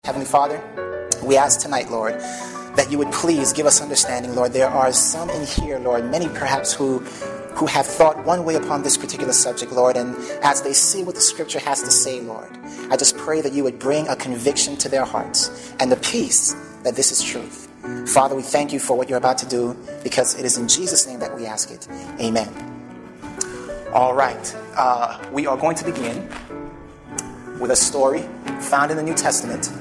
Heavenly Father, we ask tonight, Lord, that you would please give us understanding, Lord. There are some in here, Lord, many perhaps who have thought one way upon this particular subject, Lord, and as they see what the scripture has to say, Lord, I just pray that you would bring a conviction to their hearts and the peace that this is truth. Father, we thank you for what you're about to do, because it is in Jesus' name that we ask it. Amen. All right, we are going to begin with a story found in the New Testament.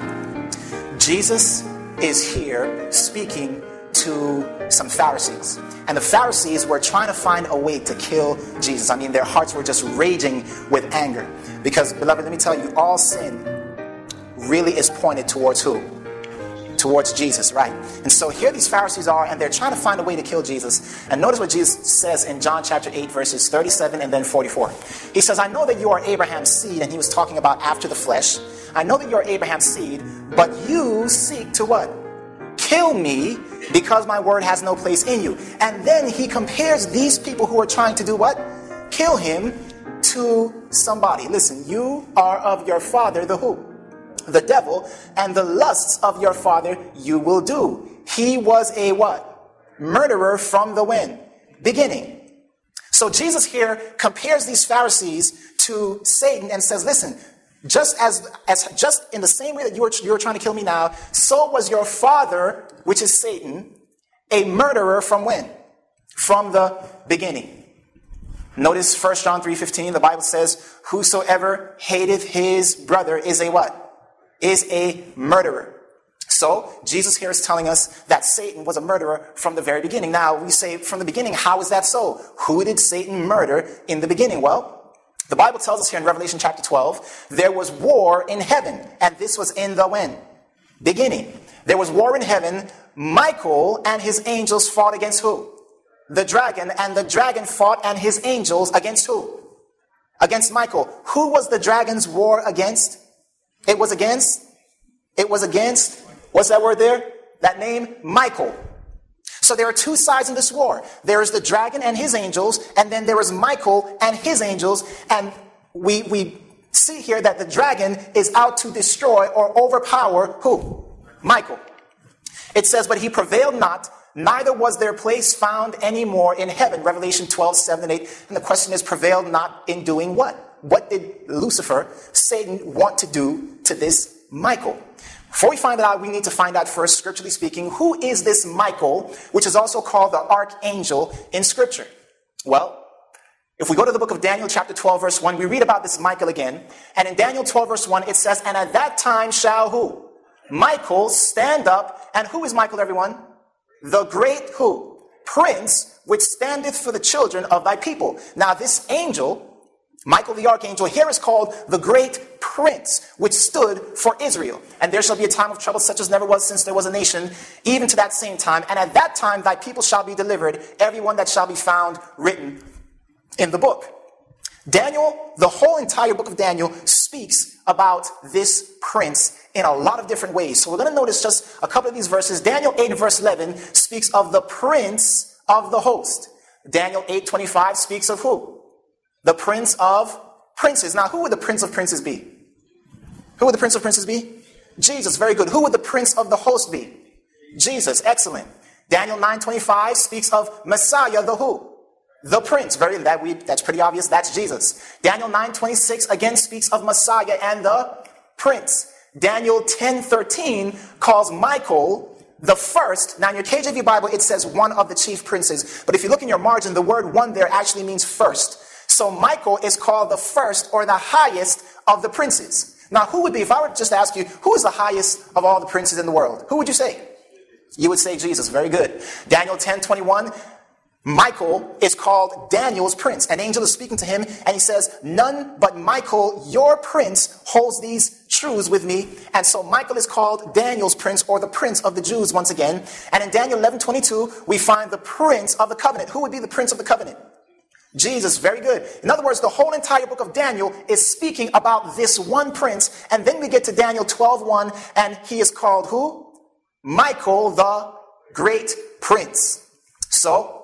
Jesus is here speaking to some Pharisees. And the Pharisees were trying to find a way to kill Jesus. I mean, their hearts were just raging with anger. Because, beloved, let me tell you, all sin really is pointed towards who? Towards Jesus, right? And so here these Pharisees are, and they're trying to find a way to kill Jesus. And notice what Jesus says in John chapter 8, verses 37 and then 44. He says, I know that you are Abraham's seed, and he was talking about after the flesh. I know that you are Abraham's seed, but you seek to what? Kill me, because my word has no place in you. And then he compares these people who are trying to do what? Kill him to somebody. Listen, you are of your father, the who? The devil, and the lusts of your father you will do. He was a what? Murderer from the when? Beginning. So Jesus here compares these Pharisees to Satan and says, listen, just in the same way that you are trying to kill me now, so was your father, which is Satan, a murderer from when? From the beginning. Notice 1 John 3:15, the Bible says, whosoever hateth his brother is a what? Is a murderer. So Jesus here is telling us that Satan was a murderer from the very beginning. Now we say from the beginning, how is that so? Who did Satan murder in the beginning? Well, the Bible tells us here in Revelation chapter 12, there was war in heaven, and this was in the when? Beginning. There was war in heaven. Michael and his angels fought against who? The dragon, and the dragon fought and his angels against who? Against Michael. Who was the dragon's war against? It was against, what's that word there? That name, Michael. So there are two sides in this war. There is the dragon and his angels, and then there is Michael and his angels, and we see here that the dragon is out to destroy or overpower who? Michael. It says, but he prevailed not, neither was their place found any more in heaven. Revelation 12, 7 and 8. And the question is, prevailed not in doing what? What did Lucifer, Satan, want to do to this Michael? Before we find out, we need to find out first, scripturally speaking, who is this Michael, which is also called the archangel in Scripture? Well, if we go to the book of Daniel chapter 12, verse 1, we read about this Michael again. And in Daniel 12, verse 1, it says, and at that time shall who? Michael stand up. And who is Michael, everyone? The great who? Prince, which standeth for the children of thy people. Now this angel, Michael the archangel, here is called the great prince, which stood for Israel. And there shall be a time of trouble such as never was since there was a nation, even to that same time. And at that time thy people shall be delivered, everyone that shall be found written in the book. Daniel, the whole entire book of Daniel, speaks about this prince in a lot of different ways. So we're going to notice just a couple of these verses. Daniel 8 and verse 11 speaks of the prince of the host. Daniel 8:25 speaks of who? The prince of princes. Now, who would the prince of princes be? Who would the prince of princes be? Jesus. Very good. Who would the prince of the host be? Jesus. Excellent. Daniel 9:25 speaks of Messiah, the who? The prince. That's pretty obvious. That's Jesus. Daniel 9:26 again speaks of Messiah and the prince. Daniel 10:13 calls Michael the first. Now in your KJV Bible, it says one of the chief princes. But if you look in your margin, the word one there actually means first. So Michael is called the first or the highest of the princes. Now who would be, if I were to just ask you, who is the highest of all the princes in the world? Who would you say? You would say Jesus. Very good. Daniel 10:21, Michael is called Daniel's prince. An angel is speaking to him and he says, none but Michael, your prince, holds these truths with me. And so Michael is called Daniel's prince, or the prince of the Jews once again. And in Daniel 11:22, we find the prince of the covenant. Who would be the prince of the covenant? Jesus. Very good. In other words, the whole entire book of Daniel is speaking about this one prince. And then we get to Daniel 12:1, and he is called who? Michael, the great prince. So,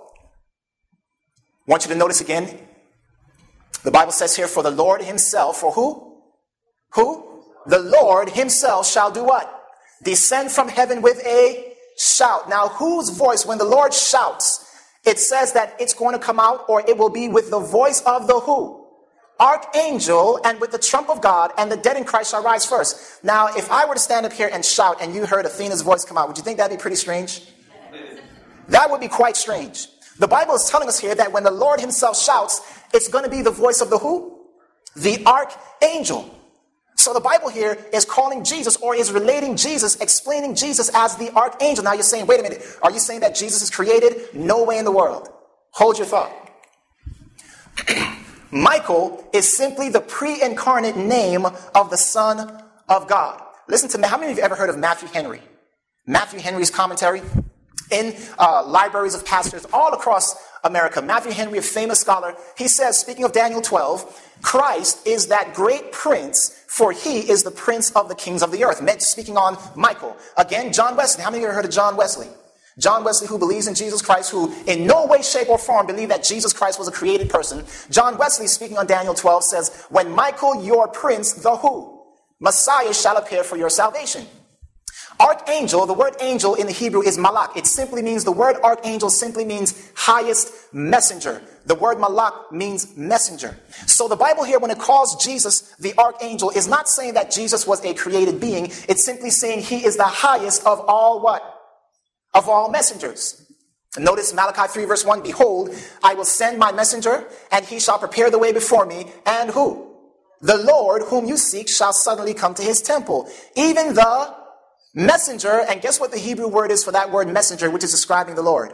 I want you to notice again, the Bible says here, for the Lord himself, for who? Who? The Lord himself shall do what? Descend from heaven with a shout. Now, whose voice, when the Lord shouts, it says that it's going to come out, or it will be with the voice of the who? Archangel, and with the trump of God, and the dead in Christ shall rise first. Now, if I were to stand up here and shout and you heard Athena's voice come out, would you think that'd be pretty strange? That would be quite strange. The Bible is telling us here that when the Lord himself shouts, it's going to be the voice of the who? The archangel. So the Bible here is calling Jesus, or is relating Jesus, explaining Jesus as the archangel. Now you're saying, wait a minute, are you saying that Jesus is created? No way in the world. Hold your thought. Michael is simply the pre-incarnate name of the Son of God. Listen to me. How many of you ever heard of Matthew Henry? Matthew Henry's commentary? In libraries of pastors all across America, Matthew Henry, a famous scholar, he says, speaking of Daniel 12, Christ is that great prince, for he is the prince of the kings of the earth. Speaking on Michael. Again, John Wesley. How many of you ever heard of John Wesley? John Wesley, who believes in Jesus Christ, who in no way, shape, or form believed that Jesus Christ was a created person. John Wesley, speaking on Daniel 12, says, when Michael, your prince, the who? Messiah shall appear for your salvation. Archangel, the word angel in the Hebrew is malak. It simply means, the word archangel simply means highest messenger. The word malak means messenger. So the Bible here, when it calls Jesus the archangel, is not saying that Jesus was a created being. It's simply saying he is the highest of all what? Of all messengers. Notice Malachi 3 verse 1, behold, I will send my messenger, and he shall prepare the way before me, and who? The Lord whom you seek shall suddenly come to his temple. Even the messenger, and guess what the Hebrew word is for that word messenger, which is describing the Lord?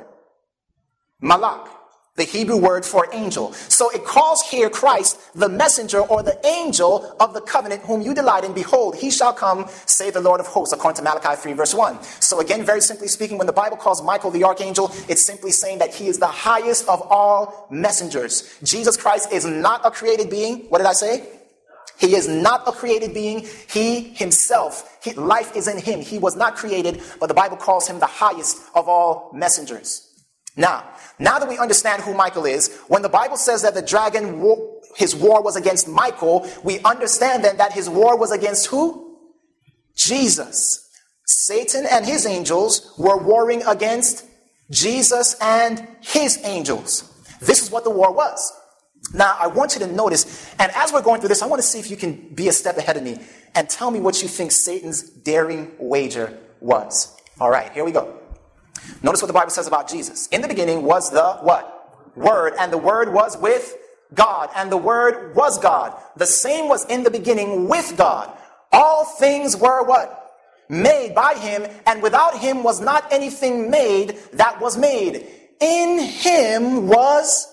Malak, the Hebrew word for angel. So it calls here Christ the messenger, or the angel of the covenant whom you delight in. Behold, he shall come, say the Lord of hosts, according to Malachi 3 verse 1. So again, very simply speaking, when the Bible calls Michael the archangel, it's simply saying that he is the highest of all messengers. Jesus Christ is not a created being. What did I say? He is not a created being. He himself, life is in him. He was not created, but the Bible calls him the highest of all messengers. Now that we understand who Michael is, when the Bible says that the dragon, his war was against Michael, we understand then that his war was against who? Jesus. Satan and his angels were warring against Jesus and his angels. This is what the war was. Now, I want you to notice, and as we're going through this, I want to see if you can be a step ahead of me and tell me what you think Satan's daring wager was. All right, here we go. Notice what the Bible says about Jesus. In the beginning was the what? Word, and the Word was with God, and the Word was God. The same was in the beginning with God. All things were what? Made by him, and without him was not anything made that was made. In him was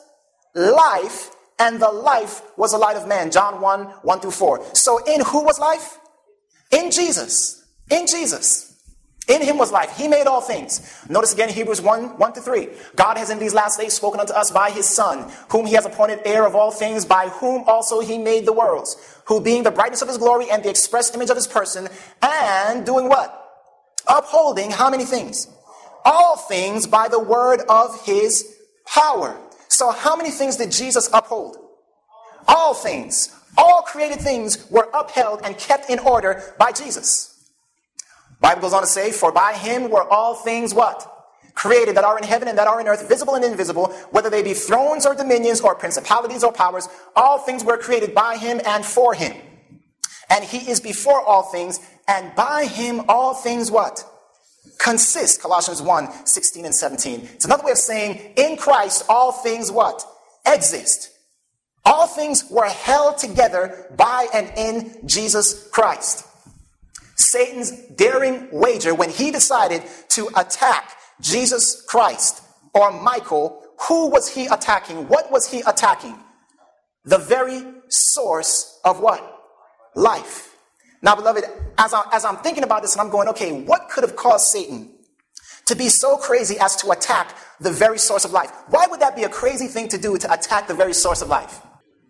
life, and the life was the light of man. John 1, 1 through 4. So in who was life? In Jesus. In Jesus. In him was life. He made all things. Notice again Hebrews 1, 1 to 3. God has in these last days spoken unto us by his Son, whom he has appointed heir of all things, by whom also he made the worlds, who being the brightness of his glory and the express image of his person, and doing what? Upholding how many things? All things by the word of his power. So how many things did Jesus uphold? All things. All created things were upheld and kept in order by Jesus. Bible goes on to say, for by him were all things what? Created, that are in heaven and that are in earth, visible and invisible, whether they be thrones or dominions or principalities or powers. All things were created by him and for him. And he is before all things, and by him all things what? Consist. Colossians 1, 16 and 17. It's another way of saying, in Christ all things what? Exist. All things were held together by and in Jesus Christ. Satan's daring wager, when he decided to attack Jesus Christ or Michael, who was he attacking? What was he attacking? The very source of what? Life. Now, beloved, as I'm thinking about this and I'm going, okay, what could have caused Satan to be so crazy as to attack the very source of life? Why would that be a crazy thing to do, to attack the very source of life?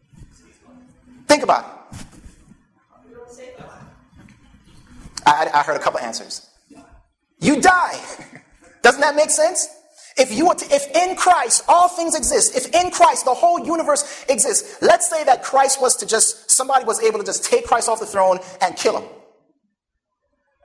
Think about it. I heard a couple answers. You die. Doesn't that make sense? If in Christ all things exist, if in Christ the whole universe exists, let's say that somebody was able to just take Christ off the throne and kill him.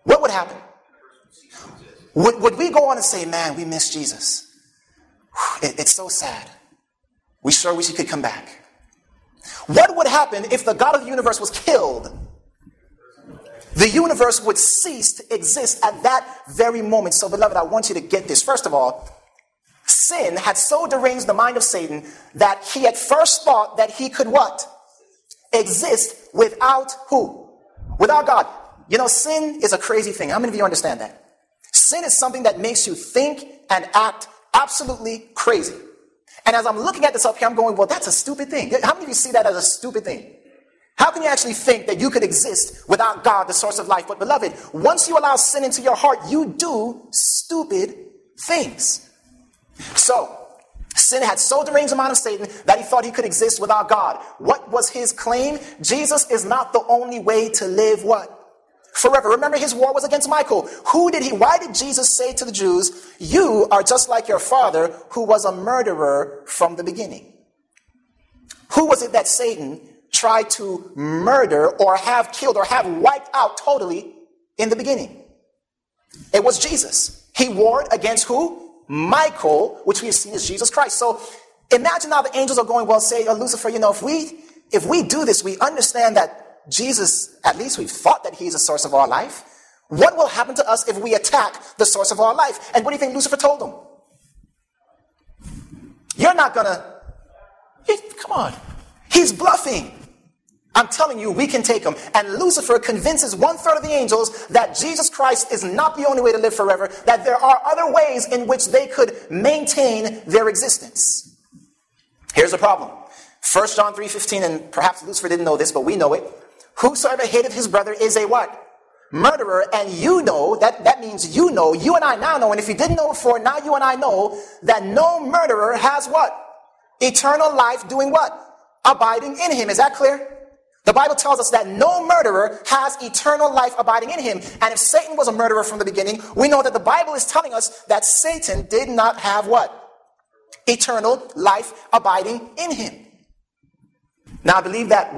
what would happen? Would we go on and say, man, we miss Jesus? It's so sad. We sure wish he could come back. What would happen if the God of the universe was killed? The universe would cease to exist at that very moment. So, beloved, I want you to get this. First of all, sin had so deranged the mind of Satan that he at first thought that he could what? Exist without who? Without God. You know, sin is a crazy thing. How many of you understand that? Sin is something that makes you think and act absolutely crazy. And as I'm looking at this up here, I'm going, well, that's a stupid thing. How many of you see that as a stupid thing? How can you actually think that you could exist without God, the source of life? But beloved, once you allow sin into your heart, you do stupid things. So, sin had so deranged the mind of Satan that he thought he could exist without God. What was his claim? Jesus is not the only way to live what? Forever. Remember, his war was against Michael. Why did Jesus say to the Jews, you are just like your father who was a murderer from the beginning? Who was it that Satan tried to murder or have killed or have wiped out totally in the beginning? It was Jesus. He warred against who? Michael, which we have seen as Jesus Christ. So imagine now the angels are going, well, say, Lucifer, you know, if we do this, we understand that Jesus, at least we've thought that he's the source of our life. What will happen to us if we attack the source of our life? And what do you think Lucifer told them? You're not gonna, come on. He's bluffing. I'm telling you, we can take him. And Lucifer convinces 1/3 of the angels that Jesus Christ is not the only way to live forever, that there are other ways in which they could maintain their existence. Here's the problem. 1 John 3:15, and perhaps Lucifer didn't know this, but we know it. Whosoever hateth his brother is a what? Murderer. And you know, that means you know, you and I now know, and if you didn't know before, now you and I know that no murderer has what? Eternal life doing what? Abiding in him. Is that clear? The Bible tells us that no murderer has eternal life abiding in him. And if Satan was a murderer from the beginning, we know that the Bible is telling us that Satan did not have what? Eternal life abiding in him. Now, I believe that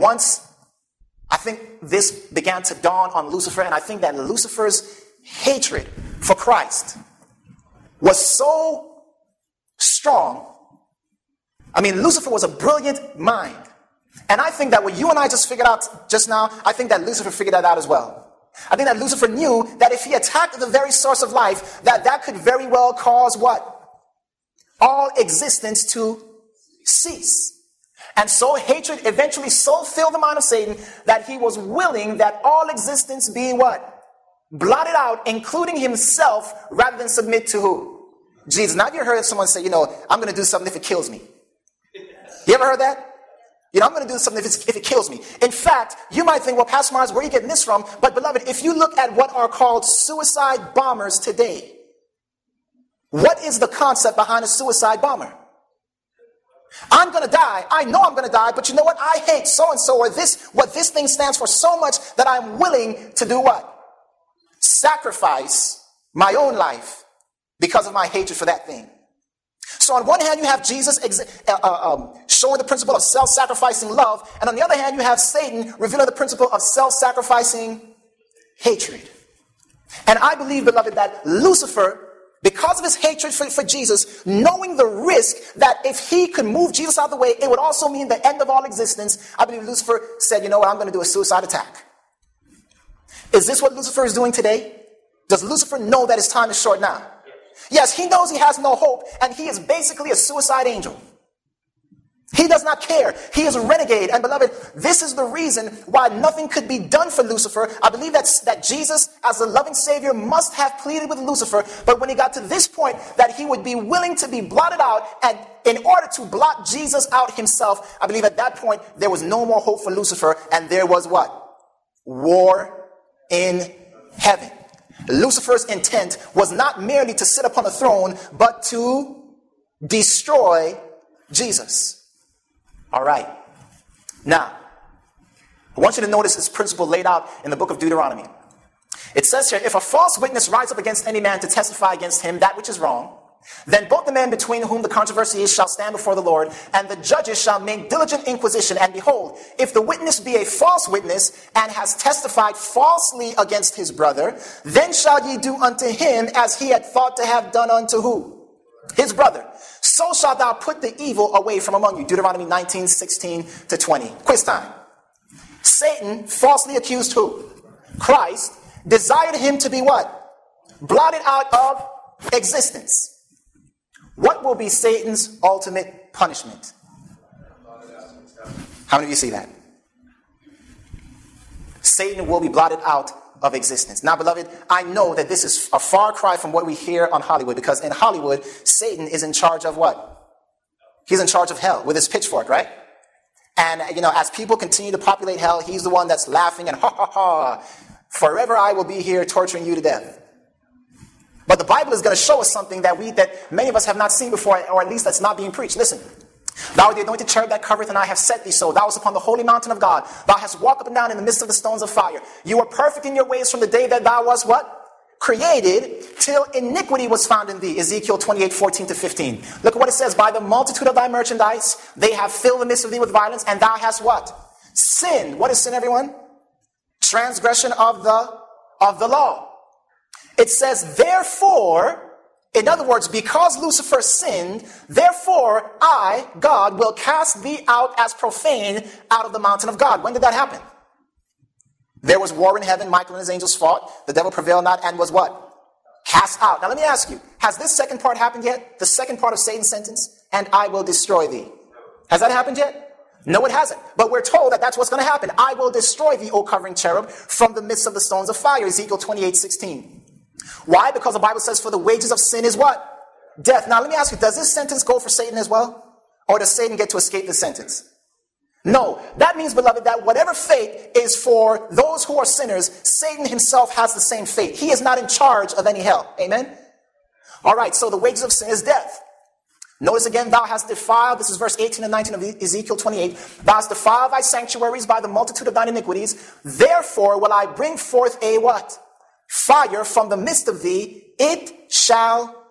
I think this began to dawn on Lucifer, and I think that Lucifer's hatred for Christ was so strong. I mean, Lucifer was a brilliant mind. And I think that what you and I just figured out just now, I think that Lucifer figured that out as well. I think that Lucifer knew that if he attacked the very source of life, that could very well cause what? All existence to cease. And so hatred eventually so filled the mind of Satan that he was willing that all existence be what? Blotted out, including himself, rather than submit to who? Jesus. Now, have you heard someone say, I'm going to do something if it kills me? You ever heard that? I'm going to do something if it kills me. In fact, you might think, well, Pastor Mars, where are you getting this from? But beloved, if you look at what are called suicide bombers today, what is the concept behind a suicide bomber? I'm going to die. I know I'm going to die, but you know what? I hate so-and-so or what this thing stands for so much that I'm willing to do what? Sacrifice my own life because of my hatred for that thing. So on one hand, you have Jesus showing the principle of self-sacrificing love, and on the other hand, you have Satan revealing the principle of self-sacrificing hatred. And I believe, beloved, that Lucifer, because of his hatred for Jesus, knowing the risk that if he could move Jesus out of the way, it would also mean the end of all existence, I believe Lucifer said, you know what, I'm going to do a suicide attack. Is this what Lucifer is doing today? Does Lucifer know that his time is short now? Yes, he knows he has no hope, and he is basically a suicide angel. He does not care. He is a renegade. And beloved, this is the reason why nothing could be done for Lucifer. I believe that Jesus, as the loving Savior, must have pleaded with Lucifer. But when he got to this point, that he would be willing to be blotted out, and in order to blot Jesus out himself, I believe at that point, there was no more hope for Lucifer. And there was what? War in heaven. Lucifer's intent was not merely to sit upon the throne, but to destroy Jesus. All right. Now, I want you to notice this principle laid out in the book of Deuteronomy. It says here, if a false witness rise up against any man to testify against him that which is wrong, Then both the men between whom the controversy is shall stand before the Lord, and the judges shall make diligent inquisition. And behold, if the witness be a false witness, and has testified falsely against his brother, then shall ye do unto him as he had thought to have done unto who? His brother. So shalt thou put the evil away from among you. Deuteronomy 19:16-20. Quiz time. Satan falsely accused who? Christ. Desired him to be what? Blotted out of existence. What will be Satan's ultimate punishment? How many of you see that? Satan will be blotted out of existence. Now, beloved, I know that this is a far cry from what we hear on Hollywood, because in Hollywood, Satan is in charge of what? He's in charge of hell with his pitchfork, right? And, as people continue to populate hell, he's the one that's laughing and ha ha ha, forever I will be here torturing you to death. But the Bible is going to show us something that many of us have not seen before, or at least that's not being preached. Listen. Thou art the anointed cherub that covereth, and I have set thee so. Thou wast upon the holy mountain of God. Thou hast walked up and down in the midst of the stones of fire. You were perfect in your ways from the day that thou wast what? Created, till iniquity was found in thee. Ezekiel 28:14-15. Look at what it says. By the multitude of thy merchandise, they have filled the midst of thee with violence, and thou hast what? Sinned. What is sin, everyone? Transgression of the law. It says, therefore, in other words, because Lucifer sinned, therefore I, God, will cast thee out as profane out of the mountain of God. When did that happen? There was war in heaven. Michael and his angels fought. The devil prevailed not and was what? Cast out. Now let me ask you, has this second part happened yet? The second part of Satan's sentence? And I will destroy thee. Has that happened yet? No, it hasn't. But we're told that that's what's going to happen. I will destroy thee, O covering cherub, from the midst of the stones of fire. Ezekiel 28:16. Why? Because the Bible says for the wages of sin is what? Death. Now let me ask you, does this sentence go for Satan as well? Or does Satan get to escape this sentence? No. That means, beloved, that whatever fate is for those who are sinners, Satan himself has the same fate. He is not in charge of any hell. Amen? All right, so the wages of sin is death. Notice again, thou hast defiled, this is verse 18 and 19 of Ezekiel 28, thou hast defiled thy sanctuaries by the multitude of thine iniquities. Therefore will I bring forth a what? Fire from the midst of thee, it shall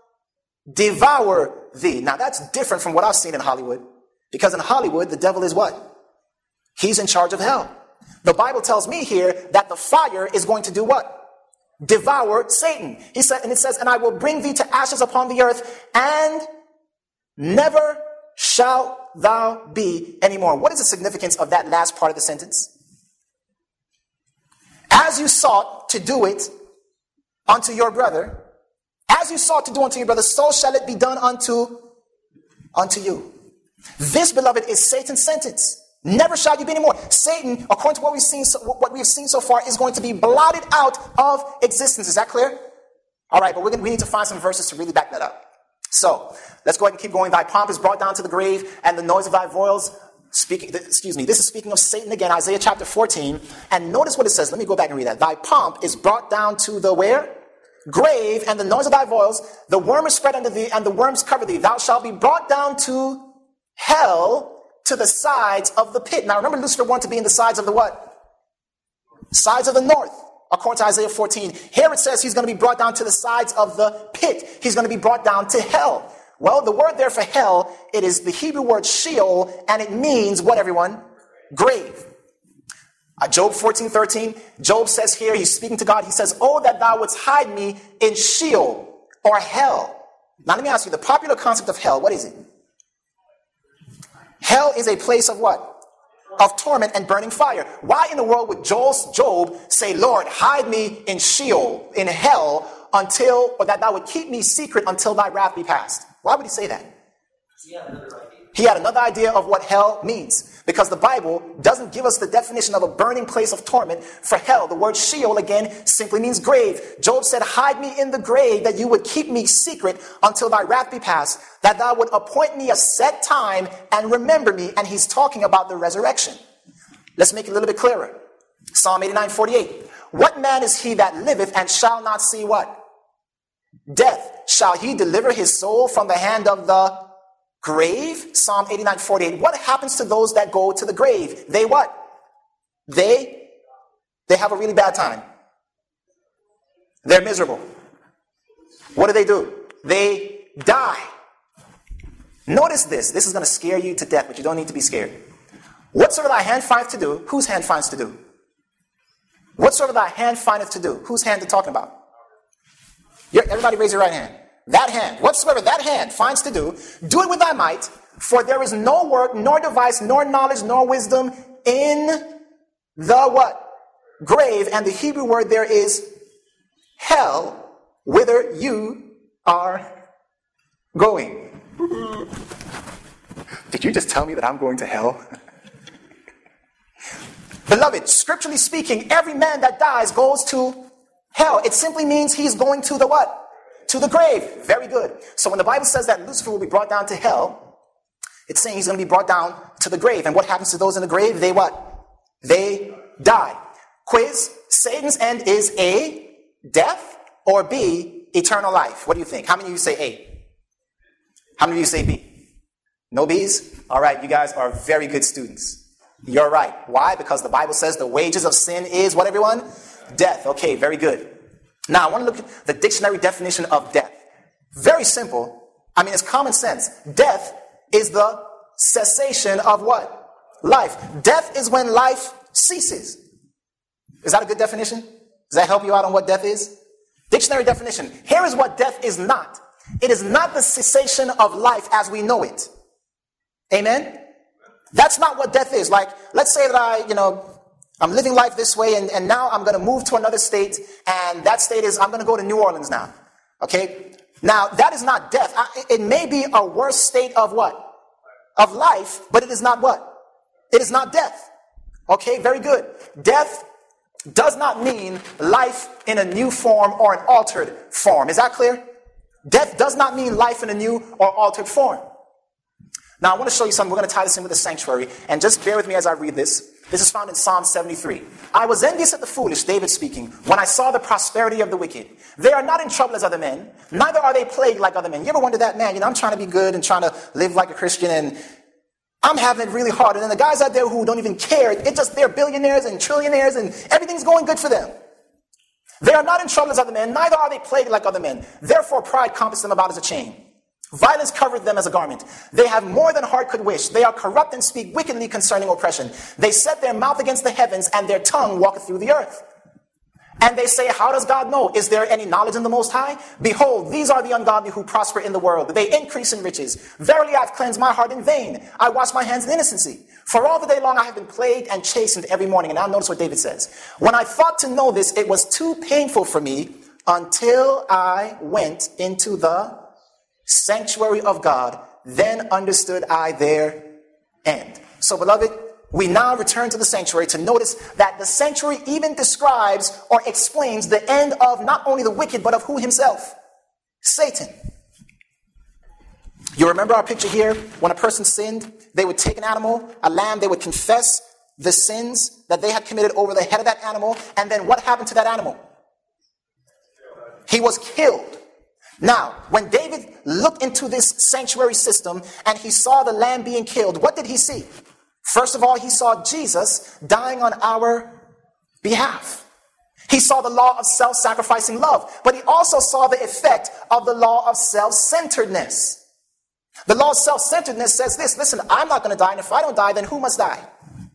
devour thee. Now that's different from what I've seen in Hollywood. Because in Hollywood, the devil is what? He's in charge of hell. The Bible tells me here that the fire is going to do what? Devour Satan. He said, and it says, and I will bring thee to ashes upon the earth, and never shalt thou be anymore. What is the significance of that last part of the sentence? As you sought to do it unto your brother, as you sought to do unto your brother, so shall it be done unto you. This, beloved, is Satan's sentence. Never shall you be anymore. Satan, according to what we've seen so far, is going to be blotted out of existence. Is that clear? All right, but we need to find some verses to really back that up. So let's go ahead and keep going. Thy pomp is brought down to the grave, and the noise of thy voils. This is speaking of Satan again, Isaiah chapter 14. And notice what it says. Let me go back and read that. Thy pomp is brought down to the where? Grave, and the noise of thy voils. The worm is spread under thee, and the worms cover thee. Thou shalt be brought down to hell, to the sides of the pit. Now remember, Lucifer wanted to be in the sides of the what? Sides of the north, according to Isaiah 14. Here it says he's going to be brought down to the sides of the pit. He's going to be brought down to hell. Well, the word there for hell, it is the Hebrew word Sheol, and it means what, everyone? Grave. Job 14:13, Job says here, he's speaking to God, he says, oh, that thou wouldst hide me in Sheol, or hell. Now let me ask you, the popular concept of hell, what is it? Hell is a place of what? Of torment and burning fire. Why in the world would Job say, Lord, hide me in Sheol, in hell, or that thou would keep me secret until thy wrath be past? Why would he say that? He had another idea of what hell means. Because the Bible doesn't give us the definition of a burning place of torment for hell. The word Sheol, again, simply means grave. Job said, hide me in the grave, that you would keep me secret until thy wrath be past, that thou would appoint me a set time and remember me. And he's talking about the resurrection. Let's make it a little bit clearer. Psalm 89:48. What man is he that liveth and shall not see what? Death. Shall he deliver his soul from the hand of the grave? Psalm 89:48. What happens to those that go to the grave? They what? They have a really bad time. They're miserable. What do? They die. Notice this. This is going to scare you to death, but you don't need to be scared. Whatsoever thy hand findeth to do, whose hand finds to do? Whatsoever thy hand findeth to do, whose hand are talking about? Everybody raise your right hand. That hand, whatsoever that hand finds to do it with thy might, for there is no work, nor device, nor knowledge, nor wisdom in the what? Grave. And the Hebrew word there is hell, whither you are going. Did you just tell me that I'm going to hell? Beloved, scripturally speaking, every man that dies goes to hell. It simply means he's going to the what? To the grave. Very good. So when the Bible says that Lucifer will be brought down to hell, it's saying he's going to be brought down to the grave. And what happens to those in the grave? They what? They die. Quiz, Satan's end is A, death, or B, eternal life. What do you think? How many of you say A? How many of you say B? No B's? All right, you guys are very good students. You're right. Why? Because the Bible says the wages of sin is what, everyone? Death. Okay, very good. Now, I want to look at the dictionary definition of death. Very simple. I mean, it's common sense. Death is the cessation of what? Life. Death is when life ceases. Is that a good definition? Does that help you out on what death is? Dictionary definition. Here is what death is not. It is not the cessation of life as we know it. Amen? That's not what death is. Like, let's say that I'm living life this way and now I'm going to move to another state, and that state is, I'm going to go to New Orleans now. Okay? Now, that is not death. It may be a worse state of what? Of life, but it is not what? It is not death. Okay, very good. Death does not mean life in a new form or an altered form. Is that clear? Death does not mean life in a new or altered form. Now, I want to show you something. We're going to tie this in with the sanctuary, and just bear with me as I read this. This is found in Psalm 73. I was envious at the foolish, David speaking, when I saw the prosperity of the wicked. They are not in trouble as other men, neither are they plagued like other men. You ever wonder that, man, I'm trying to be good and trying to live like a Christian, and I'm having it really hard. And then the guys out there who don't even care, they're billionaires and trillionaires, and everything's going good for them. They are not in trouble as other men, neither are they plagued like other men. Therefore pride compassed them about as a chain. Violence covered them as a garment. They have more than heart could wish. They are corrupt and speak wickedly concerning oppression. They set their mouth against the heavens, and their tongue walketh through the earth. And they say, how does God know? Is there any knowledge in the Most High? Behold, these are the ungodly who prosper in the world. They increase in riches. Verily, I have cleansed my heart in vain. I wash my hands in innocency. For all the day long I have been plagued and chastened every morning. And now notice what David says. When I thought to know this, it was too painful for me until I went into the sanctuary of God. Then understood I their end. So, beloved, we now return to the sanctuary to notice that the sanctuary even describes or explains the end of not only the wicked, but of who himself? Satan. You remember our picture here? When a person sinned, they would take an animal, a lamb, they would confess the sins that they had committed over the head of that animal, and then what happened to that animal? He was killed. Now, when David looked into this sanctuary system and he saw the lamb being killed, what did he see? First of all, he saw Jesus dying on our behalf. He saw the law of self-sacrificing love, but he also saw the effect of the law of self-centeredness. The law of self-centeredness says this, listen, I'm not going to die, and if I don't die, then who must die?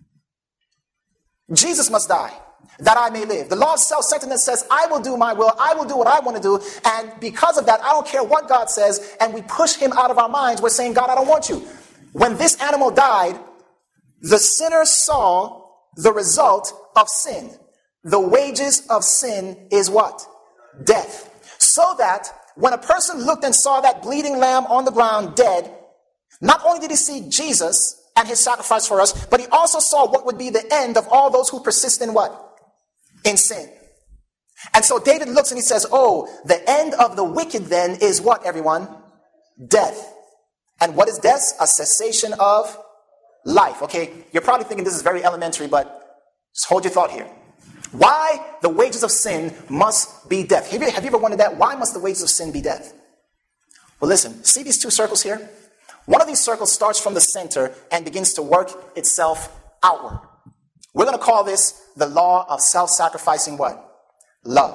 Jesus must die, that I may live. The law of self-centeredness says, I will do my will, I will do what I want to do, and because of that, I don't care what God says, and we push him out of our minds. We're saying, God, I don't want you. When this animal died, the sinner saw the result of sin. The wages of sin is what? Death. So that when a person looked and saw that bleeding lamb on the ground dead, not only did he see Jesus and his sacrifice for us, but he also saw what would be the end of all those who persist in what? In sin. And so David looks and he says, oh, the end of the wicked then is what, everyone? Death. And what is death? A cessation of life. Okay, you're probably thinking this is very elementary, but just hold your thought here. Why the wages of sin must be death? Have you ever wondered that? Why must the wages of sin be death? Well, listen, see these two circles here? One of these circles starts from the center and begins to work itself outward. We're going to call this the law of self-sacrificing what? Love.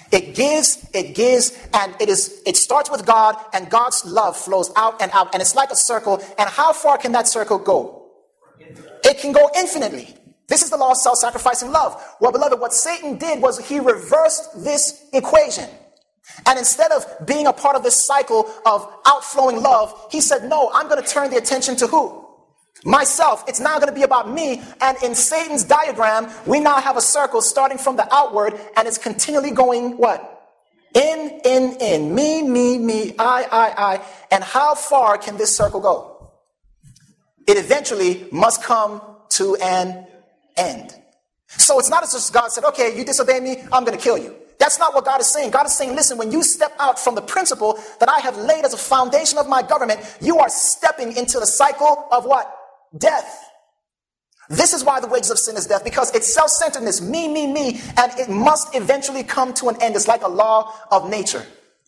It gives, and it starts with God, and God's love flows out, and it's like a circle. And how far can that circle go? It can go infinitely. This is the law of self-sacrificing love. Well, beloved, what Satan did was he reversed this equation. And instead of being a part of this cycle of outflowing love, he said, no, I'm going to turn the attention to who? Myself. It's now going to be about me. And in Satan's diagram, we now have a circle starting from the outward, and it's continually going what? In. Me, I. And how far can this circle go? It eventually must come to an end. So it's not as if God said, okay, you disobey me, I'm going to kill you. That's not what God is saying. God is saying, listen, when you step out from the principle that I have laid as a foundation of my government, you are stepping into the cycle of what? Death. This is why the wages of sin is death, because it's self-centeredness, me, and it must eventually come to an end. It's like a law of nature.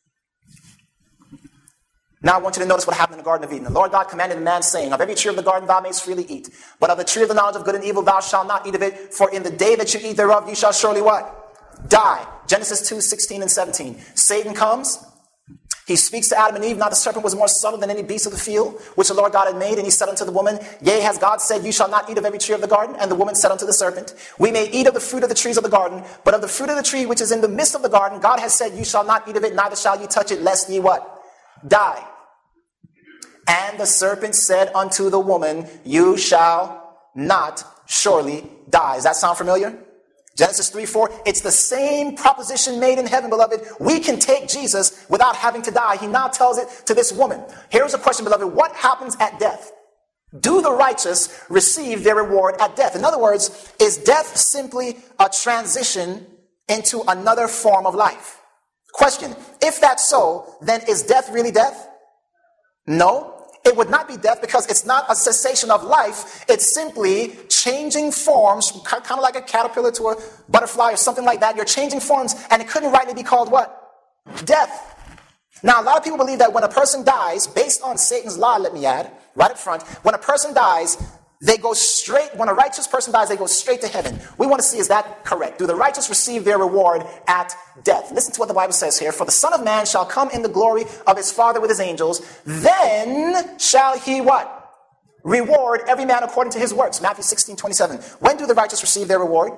Now I want you to notice what happened in the Garden of Eden. The Lord God commanded the man, saying, of every tree of the garden thou mayest freely eat, but of the tree of the knowledge of good and evil thou shalt not eat of it, for in the day that you eat thereof you shall surely what? Die. Genesis 2:16 and 17. Satan comes. He speaks to Adam and Eve. Now the serpent was more subtle than any beast of the field, which the Lord God had made. And he said unto the woman, yea, has God said, you shall not eat of every tree of the garden? And the woman said unto the serpent, we may eat of the fruit of the trees of the garden, but of the fruit of the tree which is in the midst of the garden, God has said, you shall not eat of it, neither shall you touch it, lest ye what? Die. And the serpent said unto the woman, you shall not surely die. Does that sound familiar? Genesis 3:4, it's the same proposition made in heaven, beloved. We can take Jesus without having to die. He now tells it to this woman. Here's a question, beloved. What happens at death? Do the righteous receive their reward at death? In other words, is death simply a transition into another form of life? Question, if that's so, then is death really death? No. It would not be death, because it's not a cessation of life. It's simply changing forms, kind of like a caterpillar to a butterfly or something like that. You're changing forms, and it couldn't rightly be called what? Death. Now, a lot of people believe that when a person dies, based on Satan's law, let me add, right up front, when a person dies, they go straight, when a righteous person dies, they go straight to heaven. We want to see, is that correct? Do the righteous receive their reward at death? Listen to what the Bible says here. For the Son of Man shall come in the glory of his Father with his angels. Then shall he what? Reward every man according to his works. Matthew 16:27. When do the righteous receive their reward?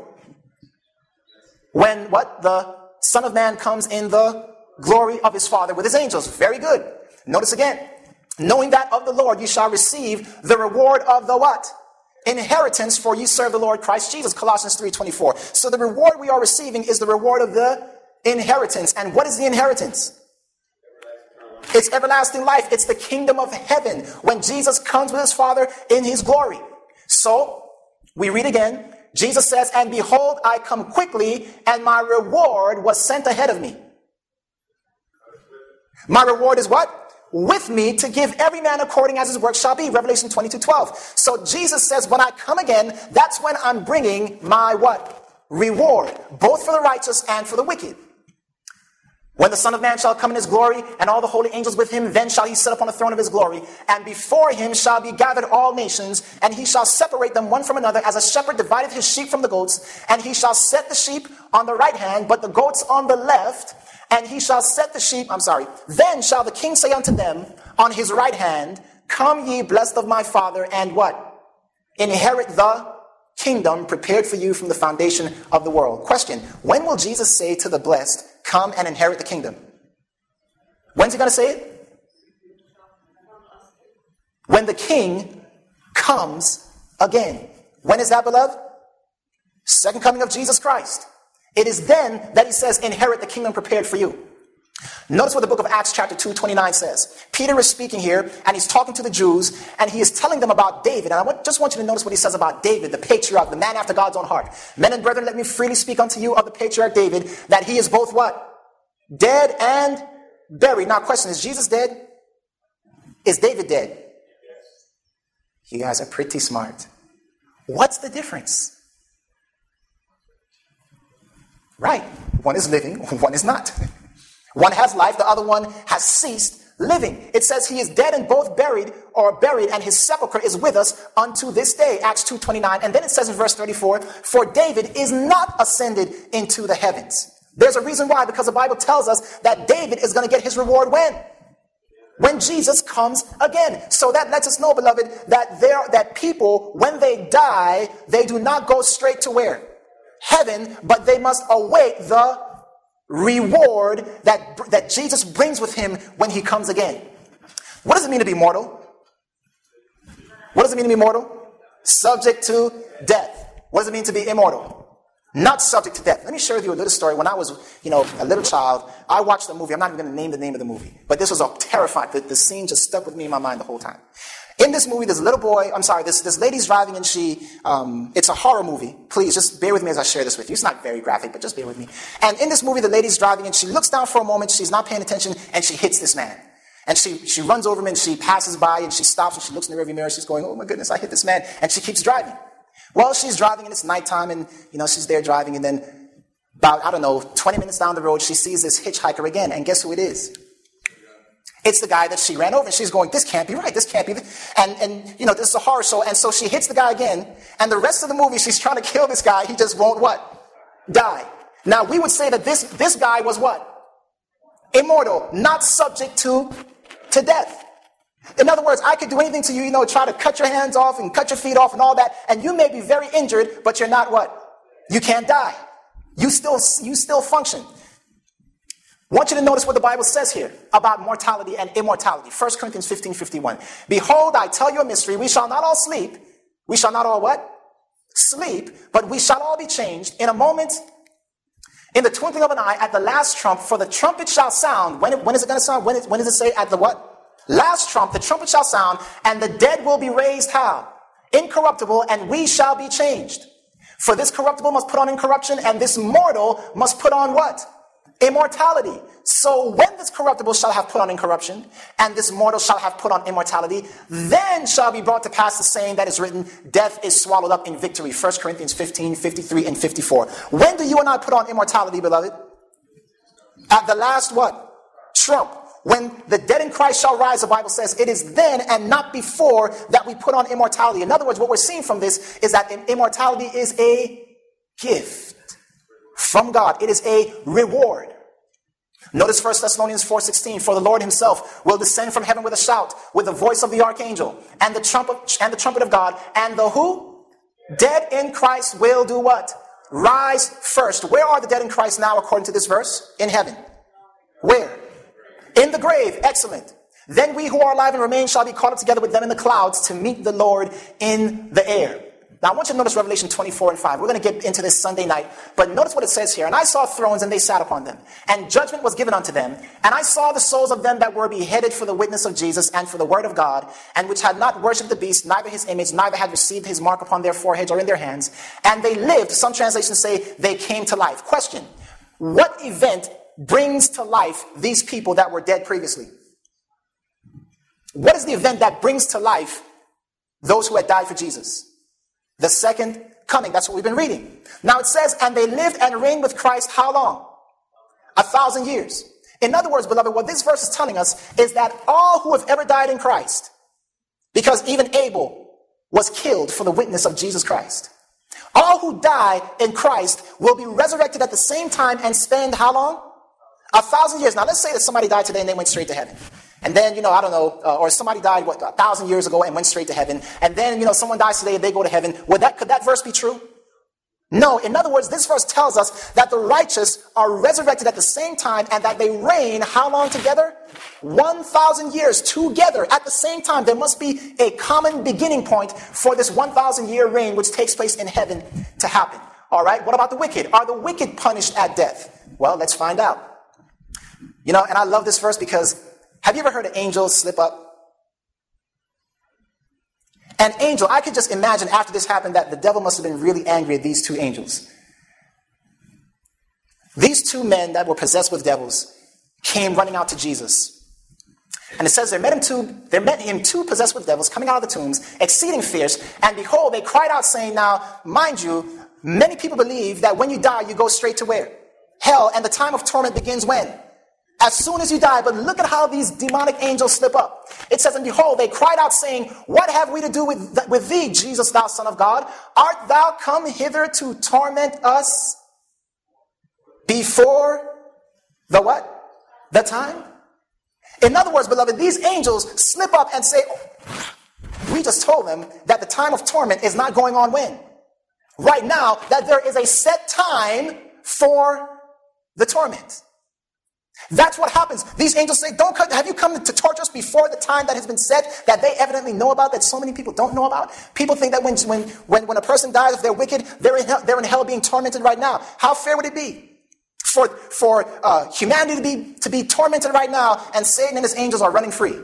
When what? The Son of Man comes in the glory of his Father with his angels. Very good. Notice again. Knowing that of the Lord you shall receive the reward of the what? Inheritance, for you serve the Lord Christ Jesus. Colossians 3:24. So the reward we are receiving is the reward of the inheritance. And what is the inheritance? It's everlasting life. It's the kingdom of heaven when Jesus comes with his Father in his glory. So we read again. Jesus says, and behold, I come quickly, and my reward was sent ahead of me. My reward is what? With me, to give every man according as his work shall be. Revelation 22:12. So Jesus says, when I come again, that's when I'm bringing my what? Reward, both for the righteous and for the wicked. When the Son of Man shall come in his glory, and all the holy angels with him, then shall he sit upon the throne of his glory. And before him shall be gathered all nations, and he shall separate them one from another, as a shepherd divideth his sheep from the goats. And he shall set the sheep on the right hand, but the goats on the left. And he shall set the sheep, Then shall the king say unto them on his right hand, come ye blessed of my Father, and what? Inherit the kingdom prepared for you from the foundation of the world. Question, when will Jesus say to the blessed, come and inherit the kingdom? When's he going to say it? When the king comes again. When is that, beloved? Second coming of Jesus Christ. It is then that he says, inherit the kingdom prepared for you. Notice what the book of Acts chapter 2:29 says. Peter is speaking here, and he's talking to the Jews, and he is telling them about David. And I just want you to notice what he says about David, the patriarch, the man after God's own heart. Men and brethren, let me freely speak unto you of the patriarch David, that he is both what? Dead and buried. Now, question, is Jesus dead? Is David dead? You guys are pretty smart. What's the difference? Right. One is living, one is not. One has life, the other one has ceased living. It says he is dead and both buried, and his sepulcher is with us unto this day. Acts 2:29. And then it says in verse 34, for David is not ascended into the heavens. There's a reason why, because the Bible tells us that David is going to get his reward when? When Jesus comes again. So that lets us know, beloved, that people, when they die, they do not go straight to where? Heaven, but they must await the reward that Jesus brings with him when he comes again. What does it mean to be mortal? What does it mean to be mortal? Subject to death. What does it mean to be immortal? Not subject to death. Let me share with you a little story. When I was, a little child, I watched a movie. I'm not even going to name the name of the movie. But this was a terrifying. The scene just stuck with me in my mind the whole time. In this movie, this lady's driving and it's a horror movie. Please, just bear with me as I share this with you. It's not very graphic, but just bear with me. And in this movie, the lady's driving and she looks down for a moment. She's not paying attention and she hits this man. And she runs over him and she passes by and she stops and she looks in the rearview mirror. She's going, oh my goodness, I hit this man. And she keeps driving. Well, she's driving and it's nighttime and, she's there driving and then about, 20 minutes down the road, she sees this hitchhiker again. And guess who it is? It's the guy that she ran over. And she's going, this can't be right. This can't be. And this is a horror show. And so she hits the guy again. And the rest of the movie, she's trying to kill this guy. He just won't what? Die. Now, we would say that this guy was what? Immortal, not subject to death. In other words, I could do anything to you, try to cut your hands off and cut your feet off and all that, and you may be very injured, but you're not what? You can't die. You still function. I want you to notice what the Bible says here about mortality and immortality. 1 Corinthians 15:51. Behold, I tell you a mystery. We shall not all sleep. We shall not all what? Sleep, but we shall all be changed in a moment, in the twinkling of an eye, at the last trump, for the trumpet shall sound. When is it going to sound? When does it say at the what? Last trump, the trumpet shall sound, and the dead will be raised how? Incorruptible, and we shall be changed. For this corruptible must put on incorruption, and this mortal must put on what? Immortality. So when this corruptible shall have put on incorruption, and this mortal shall have put on immortality, then shall be brought to pass the saying that is written, death is swallowed up in victory. 1 Corinthians 15:53 and 54. When do you and I put on immortality, beloved? At the last what? Trump. When the dead in Christ shall rise, the Bible says, it is then and not before that we put on immortality. In other words, what we're seeing from this is that immortality is a gift from God. It is a reward. Notice 1 Thessalonians 4:16. For the Lord himself will descend from heaven with a shout, with the voice of the archangel, and the trumpet of God, and the who? Dead in Christ will do what? Rise first. Where are the dead in Christ now according to this verse? In heaven. Where? In the grave. Excellent. Then we who are alive and remain shall be caught up together with them in the clouds to meet the Lord in the air. Now I want you to notice Revelation 24:5. We're going to get into this Sunday night, but notice what it says here. And I saw thrones and they sat upon them, and judgment was given unto them. And I saw the souls of them that were beheaded for the witness of Jesus and for the word of God, and which had not worshipped the beast, neither his image, neither had received his mark upon their foreheads or in their hands. And they lived. Some translations say they came to life. Question: what event brings to life these people that were dead previously? What is the event that brings to life those who had died for Jesus? The second coming. That's what we've been reading. Now it says, and they lived and reigned with Christ how long? 1,000 years. In other words, beloved, what this verse is telling us is that all who have ever died in Christ, because even Abel was killed for the witness of Jesus Christ, all who die in Christ will be resurrected at the same time and spend how long? 1,000 years. Now, let's say that somebody died today and they went straight to heaven. And then, or somebody died, 1,000 years ago and went straight to heaven. And then, someone dies today and they go to heaven. Could that verse be true? No. In other words, this verse tells us that the righteous are resurrected at the same time and that they reign how long together? 1,000 years together at the same time. There must be a common beginning point for this 1,000-year reign which takes place in heaven to happen. All right. What about the wicked? Are the wicked punished at death? Well, let's find out. And I love this verse because have you ever heard an angel slip up? An angel, I could just imagine after this happened that the devil must have been really angry at these two angels. These two men that were possessed with devils came running out to Jesus. And it says they met him two possessed with devils coming out of the tombs, exceeding fierce. And behold, they cried out saying, now, mind you, many people believe that when you die, you go straight to where? Hell, and the time of torment begins when? As soon as you die. But look at how these demonic angels slip up. It says, and behold, they cried out saying, what have we to do with thee, Jesus, thou Son of God? Art thou come hither to torment us? before the what? The time? In other words, beloved, these angels slip up and say, oh, we just told them that the time of torment is not going on when? Right now, that there is a set time for the torment. That's what happens. These angels say, have you come to torture us before the time that has been set, that they evidently know about, that so many people don't know about? People think that when a person dies, if they're wicked, they're in hell being tormented right now. How fair would it be for humanity to be tormented right now, and Satan and his angels are running free?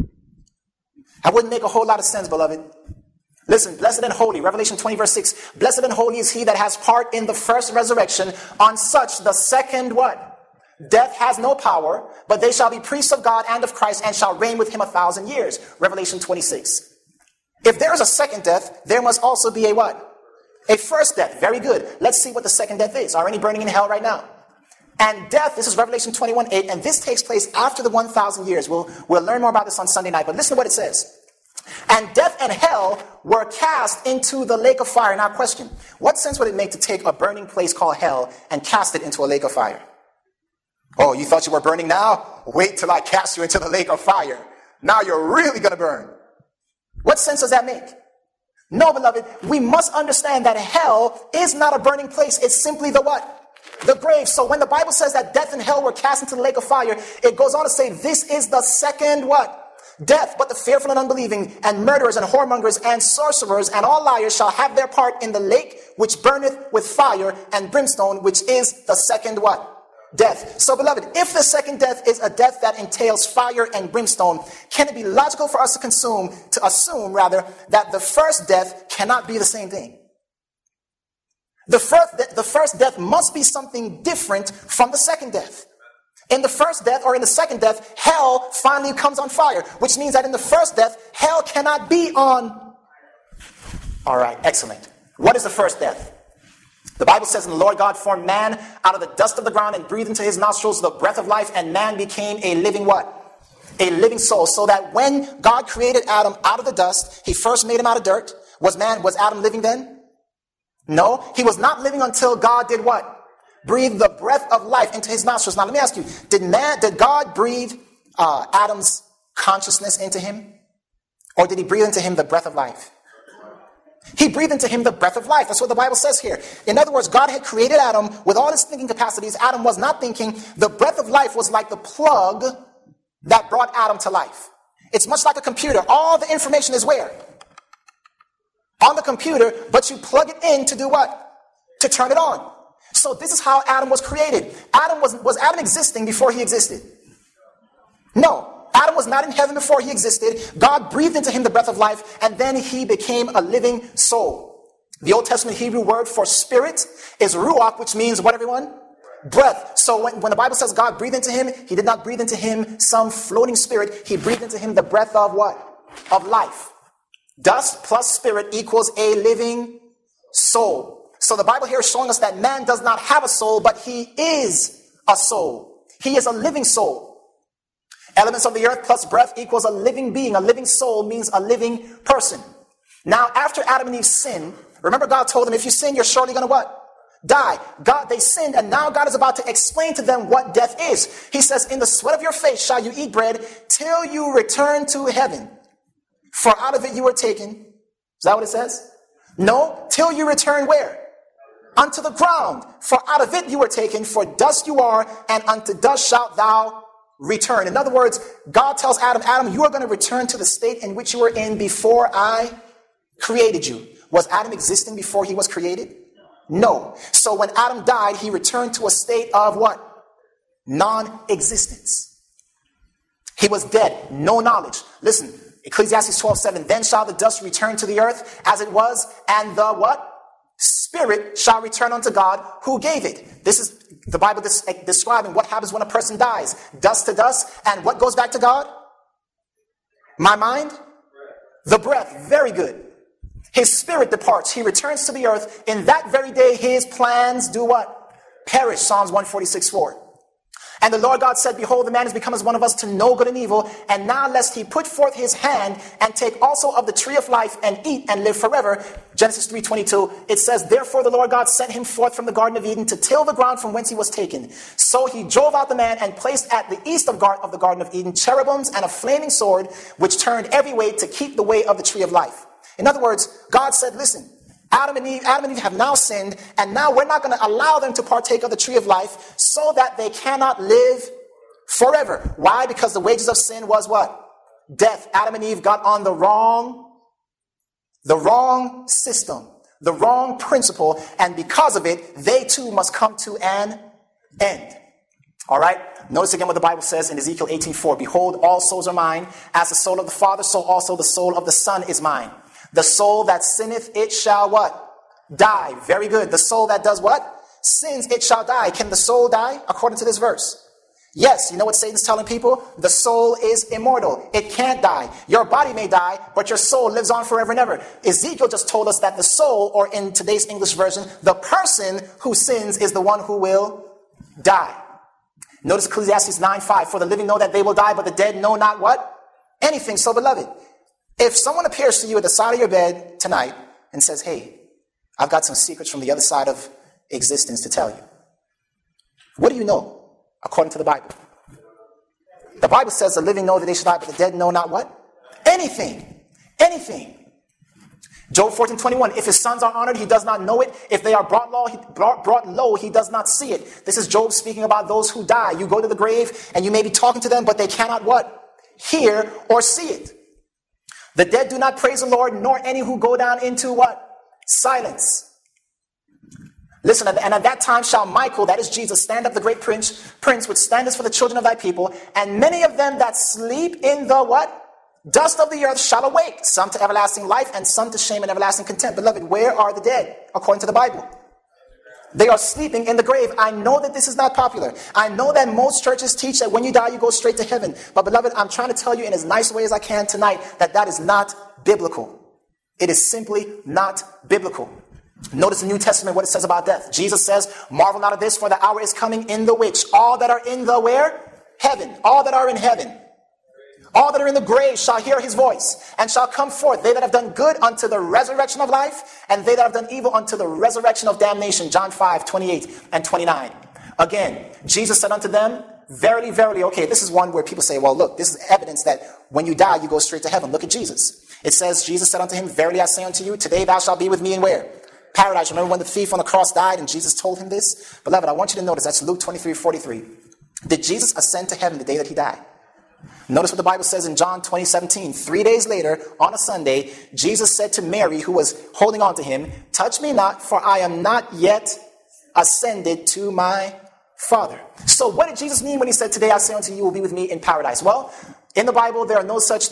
That wouldn't make a whole lot of sense, beloved. Listen, blessed and holy, Revelation 20 verse 6, blessed and holy is he that has part in the first resurrection. On such the second what? Death has no power, but they shall be priests of God and of Christ, and shall reign with him 1,000 years. Revelation 26. If there is a second death, there must also be a what? A first death. Very good. Let's see what the second death is. Are any burning in hell right now? And death, this is Revelation 21:8, and this takes place after the 1,000 years. We'll learn more about this on Sunday night, but listen to what it says. And death and hell were cast into the lake of fire. Now question, what sense would it make to take a burning place called hell and cast it into a lake of fire? Oh, you thought you were burning now? Wait till I cast you into the lake of fire. Now you're really going to burn. What sense does that make? No, beloved, we must understand that hell is not a burning place. It's simply the what? The grave. So when the Bible says that death and hell were cast into the lake of fire, it goes on to say this is the second what? Death. But the fearful and unbelieving and murderers and whoremongers and sorcerers and all liars shall have their part in the lake which burneth with fire and brimstone, which is the second what? Death. So beloved, if the second death is a death that entails fire and brimstone, can it be logical for us to assume that the first death cannot be the same thing? The first death must be something different from the second death. In the first death or in the second death, hell finally comes on fire, which means that in the first death, hell cannot be on. All right, excellent. What is the first death? The Bible says, and the Lord God formed man out of the dust of the ground and breathed into his nostrils the breath of life, and man became a living what? A living soul. So that when God created Adam out of the dust, he first made him out of dirt. Was Adam living then? No, he was not living until God did what? Breathe the breath of life into his nostrils. Now let me ask you, did God breathe Adam's consciousness into him? Or did he breathe into him the breath of life? He breathed into him the breath of life. That's what the Bible says here. In other words, God had created Adam with all his thinking capacities. Adam was not thinking. The breath of life was like the plug that brought Adam to life. It's much like a computer. All the information is where? On the computer, but you plug it in to do what? To turn it on. So this is how Adam was created. Was Adam existing before he existed? No. Adam was not in heaven before he existed. God breathed into him the breath of life, and then he became a living soul. The Old Testament Hebrew word for spirit is ruach, which means what, everyone? Breath. So when the Bible says God breathed into him, he did not breathe into him some floating spirit. He breathed into him the breath of what? Of life. Dust plus spirit equals a living soul. So the Bible here is showing us that man does not have a soul, but he is a soul. He is a living soul. Elements of the earth plus breath equals a living being. A living soul means a living person. Now, after Adam and Eve sinned, remember God told them, if you sin, you're surely going to what? Die. They sinned, and now God is about to explain to them what death is. He says, in the sweat of your face shall you eat bread till you return to heaven. For out of it you were taken. Is that what it says? No, till you return where? Unto the ground. For out of it you were taken, for dust you are, and unto dust shalt thou return. In other words, God tells Adam, you are going to return to the state in which you were in before I created you. Was Adam existing before he was created? No. So when Adam died, he returned to a state of what? Non-existence. He was dead. No knowledge. Listen, Ecclesiastes 12:7, then shall the dust return to the earth as it was, and the what? Spirit shall return unto God who gave it. This is the Bible describing what happens when a person dies. Dust to dust. And what goes back to God? My mind? The breath. Very good. His spirit departs. He returns to the earth. In that very day, his plans do what? Perish. Psalms 146:4. And the Lord God said, behold, the man is become as one of us to know good and evil. And now lest he put forth his hand and take also of the tree of life and eat and live forever. Genesis 3:22, it says, therefore the Lord God sent him forth from the Garden of Eden to till the ground from whence he was taken. So he drove out the man and placed at the east of the Garden of Eden cherubims and a flaming sword, which turned every way to keep the way of the tree of life. In other words, God said, listen, Adam and Eve have now sinned, and now we're not going to allow them to partake of the tree of life so that they cannot live forever. Why? Because the wages of sin was what? Death. Adam and Eve got on the wrong system, the wrong principle, and because of it, they too must come to an end. All right? Notice again what the Bible says in Ezekiel 18:4. Behold, all souls are mine. As the soul of the Father, so also the soul of the Son is mine. The soul that sinneth, it shall what? Die. Very good. The soul that does what? Sins, it shall die. Can the soul die according to this verse? Yes. You know what Satan's telling people? The soul is immortal. It can't die. Your body may die, but your soul lives on forever and ever. Ezekiel just told us that the soul, or in today's English version, the person who sins is the one who will die. Notice Ecclesiastes 9:5. For the living know that they will die, but the dead know not what? Anything. So beloved, if someone appears to you at the side of your bed tonight and says, hey, I've got some secrets from the other side of existence to tell you, what do you know according to the Bible? The Bible says the living know that they shall die, but the dead know not what? Anything. Anything. Job 14:21. If his sons are honored, he does not know it. If they are brought low, he does not see it. This is Job speaking about those who die. You go to the grave and you may be talking to them, but they cannot what? Hear or see it. The dead do not praise the Lord, nor any who go down into what? Silence. Listen, and at that time shall Michael, that is Jesus, stand up, the great prince, which standeth for the children of thy people, and many of them that sleep in the what? Dust of the earth shall awake, some to everlasting life, and some to shame and everlasting contempt. Beloved, where are the dead, according to the Bible? They are sleeping in the grave. I know that this is not popular. I know that most churches teach that when you die, you go straight to heaven. But beloved, I'm trying to tell you in as nice a way as I can tonight that that is not biblical. It is simply not biblical. Notice the New Testament, what it says about death. Jesus says, marvel not at this, for the hour is coming in the which all that are in the where? Heaven. All that are in heaven. All that are in the grave shall hear his voice, and shall come forth, they that have done good unto the resurrection of life, and they that have done evil unto the resurrection of damnation. John 5:28 and 29. Again, Jesus said unto them, verily, verily. Okay, this is one where people say, well, look, this is evidence that when you die, you go straight to heaven. Look at Jesus. It says, Jesus said unto him, verily I say unto you, today thou shalt be with me in where? Paradise. Remember when the thief on the cross died and Jesus told him this? Beloved, I want you to notice, that's Luke 23:43. Did Jesus ascend to heaven the day that he died? Notice what the Bible says in John 20:17. 3 days later, on a Sunday, Jesus said to Mary, who was holding on to him, touch me not, for I am not yet ascended to my Father. So what did Jesus mean when he said, today I say unto you, will be with me in paradise? Well, in the Bible, there are no such,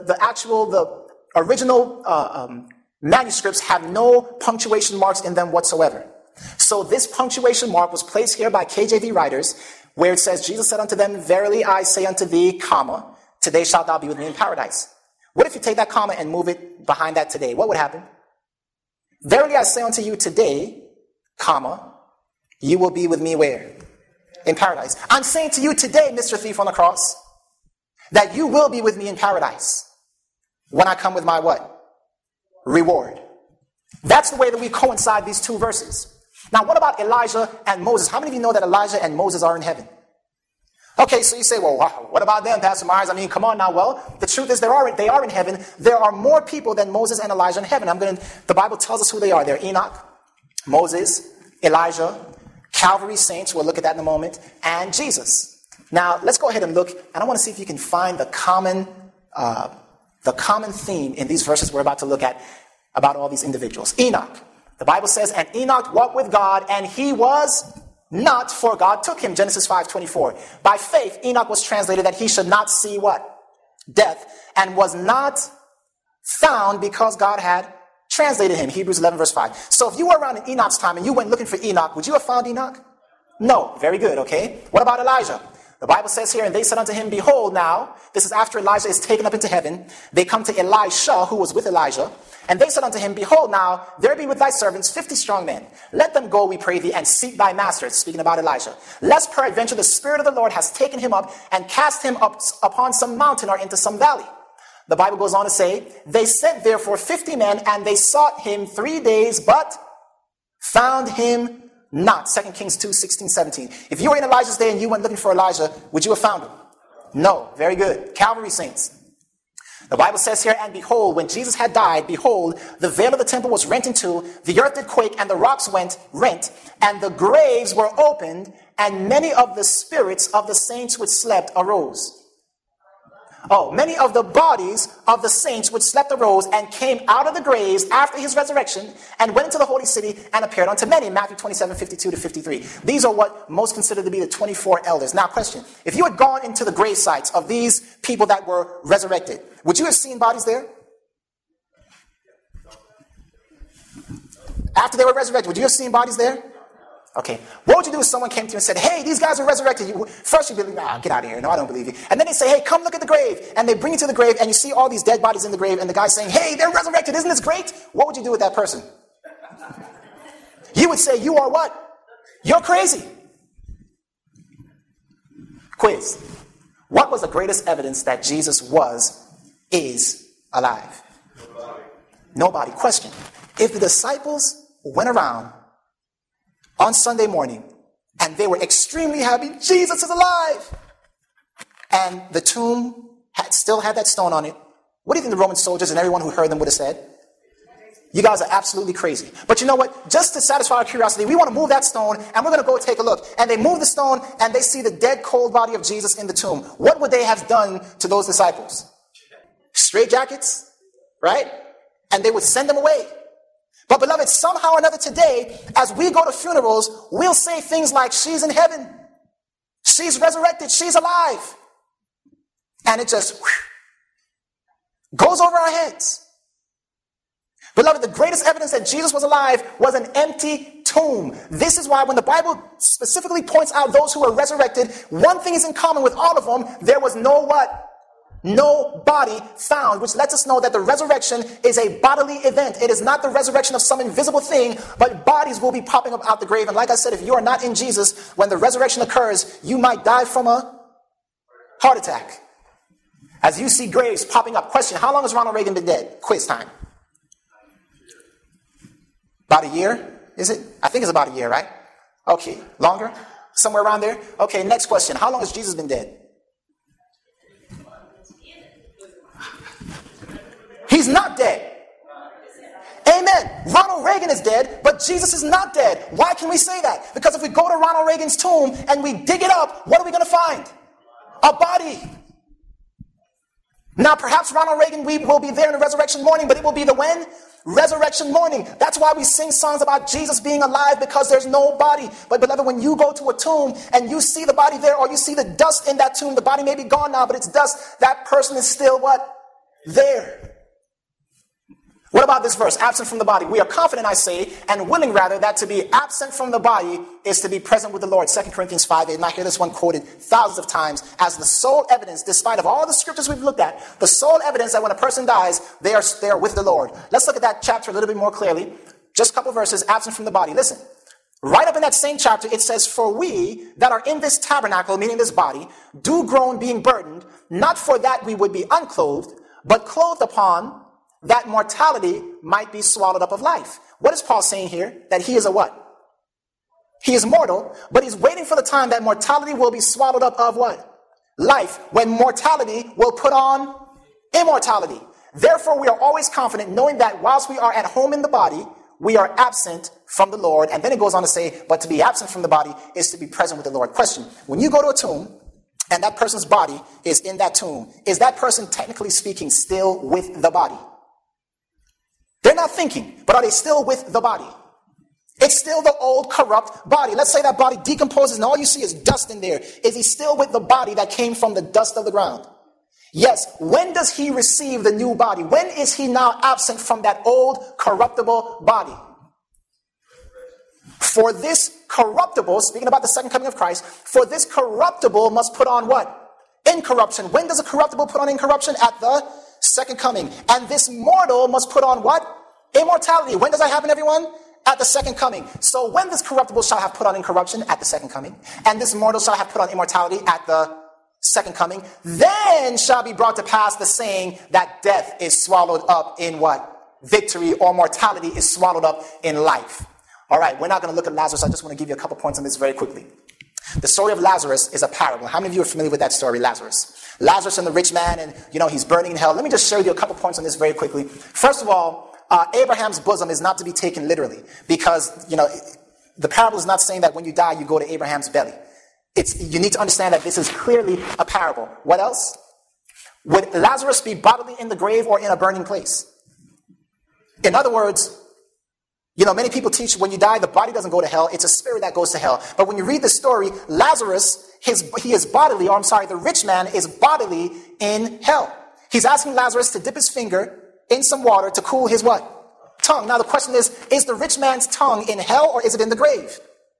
the original manuscripts have no punctuation marks in them whatsoever. So this punctuation mark was placed here by KJV writers, where it says, Jesus said unto them, verily I say unto thee, comma, today shalt thou be with me in paradise. What if you take that comma and move it behind that today? What would happen? Verily I say unto you today, comma, you will be with me where? In paradise. I'm saying to you today, Mr. Thief on the cross, that you will be with me in paradise when I come with my what? Reward. That's the way that we coincide these two verses. Now, what about Elijah and Moses? How many of you know that Elijah and Moses are in heaven? Okay, so you say, well, what about them, Pastor Myers? I mean, come on now. Well, the truth is they are in heaven. There are more people than Moses and Elijah in heaven. The Bible tells us who they are. They're Enoch, Moses, Elijah, Calvary saints. We'll look at that in a moment, and Jesus. Now, let's go ahead and look, and I want to see if you can find the common theme in these verses we're about to look at about all these individuals. Enoch. The Bible says, and Enoch walked with God, and he was not, for God took him. Genesis 5:24. By faith, Enoch was translated that he should not see what? Death, and was not found because God had translated him. Hebrews 11 verse 5. So if you were around in Enoch's time and you went looking for Enoch, would you have found Enoch? No. Very good, okay. What about Elijah? The Bible says here, and they said unto him, behold now, this is after Elijah is taken up into heaven. They come to Elisha, who was with Elijah. And they said unto him, behold now, there be with thy servants 50 strong men. Let them go, we pray thee, and seek thy master. Speaking about Elijah. Lest peradventure the Spirit of the Lord has taken him up and cast him up upon some mountain or into some valley. The Bible goes on to say, they sent therefore 50 men, and they sought him 3 days, but found him not. 2 Kings 2, 16, 17. If you were in Elijah's day and you went looking for Elijah, would you have found him? No. Very good. Calvary saints. The Bible says here, and behold, when Jesus had died, behold, the veil of the temple was rent in two, the earth did quake, and the rocks went rent, and the graves were opened, and many of the spirits of the saints which slept arose. Many of the bodies of the saints which slept arose and came out of the graves after his resurrection and went into the holy city and appeared unto many. Matthew 27, 52 to 53. These are what most consider to be the 24 elders. Now question, if you had gone into the grave sites of these people that were resurrected, would you have seen bodies there? After they were resurrected, would you have seen bodies there? Okay. What would you do if someone came to you and said, hey, these guys are resurrected? First you'd be like, nah, get out of here. No, I don't believe you. And then they say, hey, come look at the grave. And they bring you to the grave and you see all these dead bodies in the grave and the guy's saying, hey, they're resurrected. Isn't this great? What would you do with that person? You would say, you are what? You're crazy. Quiz. What was the greatest evidence that Jesus is alive? Nobody. Question. If the disciples went around on Sunday morning, and they were extremely happy, Jesus is alive, and the tomb still had that stone on it, what do you think the Roman soldiers and everyone who heard them would have said? You guys are absolutely crazy. But you know what? Just to satisfy our curiosity, we want to move that stone, and we're going to go take a look. And they move the stone, and they see the dead, cold body of Jesus in the tomb. What would they have done to those disciples? Straight jackets, right? And they would send them away. But beloved, somehow or another today, as we go to funerals, we'll say things like, she's in heaven, she's resurrected, she's alive. And it just goes over our heads. Beloved, the greatest evidence that Jesus was alive was an empty tomb. This is why when the Bible specifically points out those who were resurrected, one thing is in common with all of them, there was no what? No body found, which lets us know that the resurrection is a bodily event. It is not the resurrection of some invisible thing, but bodies will be popping up out the grave. And like I said, if you are not in Jesus, when the resurrection occurs, you might die from a heart attack. As you see graves popping up. Question, how long has Ronald Reagan been dead? Quiz time. About a year, is it? I think it's about a year, right? Okay, longer? Somewhere around there? Okay, next question. How long has Jesus been dead? He's not dead. Amen. Ronald Reagan is dead, but Jesus is not dead. Why can we say that? Because if we go to Ronald Reagan's tomb and we dig it up, what are we going to find? A body. Now, perhaps Ronald Reagan will be there in the resurrection morning, but it will be the when? Resurrection morning. That's why we sing songs about Jesus being alive, because there's no body. But beloved, when you go to a tomb and you see the body there, or you see the dust in that tomb, the body may be gone now, but it's dust. That person is still what? There. What about this verse? Absent from the body. We are confident, I say, and willing rather, that to be absent from the body is to be present with the Lord. 2 Corinthians 5:8. And I hear this one quoted thousands of times as the sole evidence, despite of all the scriptures we've looked at, the sole evidence that when a person dies, they are with the Lord. Let's look at that chapter a little bit more clearly. Just a couple verses, absent from the body. Listen. Right up in that same chapter, it says, for we that are in this tabernacle, meaning this body, do groan being burdened, not for that we would be unclothed, but clothed upon, that mortality might be swallowed up of life. What is Paul saying here? That he is a what? He is mortal, but he's waiting for the time that mortality will be swallowed up of what? Life. When mortality will put on immortality. Therefore, we are always confident knowing that whilst we are at home in the body, we are absent from the Lord. And then it goes on to say, but to be absent from the body is to be present with the Lord. Question. When you go to a tomb, and that person's body is in that tomb, is that person technically speaking still with the body? They're not thinking, but are they still with the body? It's still the old corrupt body. Let's say that body decomposes and all you see is dust in there. Is he still with the body that came from the dust of the ground? Yes. When does he receive the new body? When is he now absent from that old corruptible body? For this corruptible, speaking about the second coming of Christ, for this corruptible must put on what? Incorruption. When does a corruptible put on incorruption? At the second coming. And this mortal must put on what? Immortality. When does that happen, everyone? At the second coming. So when this corruptible shall have put on incorruption? At the second coming. And this mortal shall have put on immortality? At the second coming. Then shall be brought to pass the saying that death is swallowed up in what? Victory, or mortality is swallowed up in life. All right, we're not going to look at Lazarus. I just want to give you a couple points on this very quickly. The story of Lazarus is a parable. How many of you are familiar with that story, Lazarus? Lazarus and the rich man, and he's burning in hell. Let me just share with you a couple points on this very quickly. First of all, Abraham's bosom is not to be taken literally, because the parable is not saying that when you die you go to Abraham's belly. You need to understand that this is clearly a parable. What else? Would Lazarus be bodily in the grave or in a burning place? In other words, many people teach when you die, the body doesn't go to hell. It's a spirit that goes to hell. But when you read the story, Lazarus, the rich man is bodily in hell. He's asking Lazarus to dip his finger in some water to cool his what? Tongue. Now the question is the rich man's tongue in hell or is it in the grave?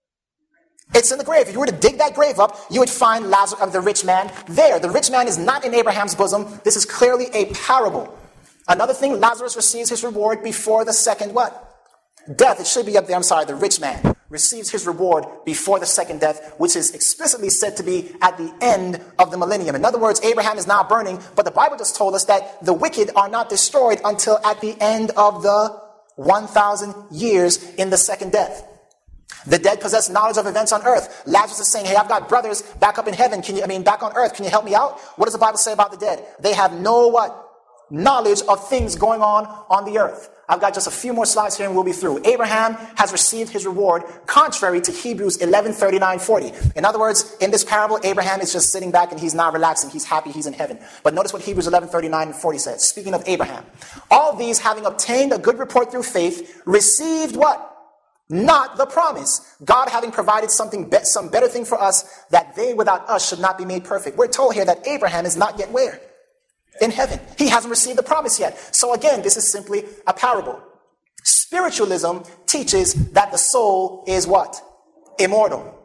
It's in the grave. If you were to dig that grave up, you would find the rich man there. The rich man is not in Abraham's bosom. This is clearly a parable. Another thing, Lazarus receives his reward before the second what? Death. It should be up there. The rich man receives his reward before the second death, which is explicitly said to be at the end of the millennium. In other words, Abraham is now burning, but the Bible just told us that the wicked are not destroyed until at the end of the 1,000 years in the second death. The dead possess knowledge of events on earth. Lazarus is saying, hey, I've got brothers back up in heaven. Back on earth. Can you help me out? What does the Bible say about the dead? They have no what? Knowledge of things going on the earth. I've got just a few more slides here and we'll be through. Abraham has received his reward contrary to Hebrews 11:39-40. In other words, in this parable, Abraham is just sitting back and he's not relaxing. He's happy he's in heaven. But notice what Hebrews 11:39-40 says. Speaking of Abraham, all these having obtained a good report through faith, received what? Not the promise. God having provided some better thing for us, that they without us should not be made perfect. We're told here that Abraham is not yet where? In heaven. He hasn't received the promise yet. So again, this is simply a parable. Spiritualism teaches that the soul is what? Immortal.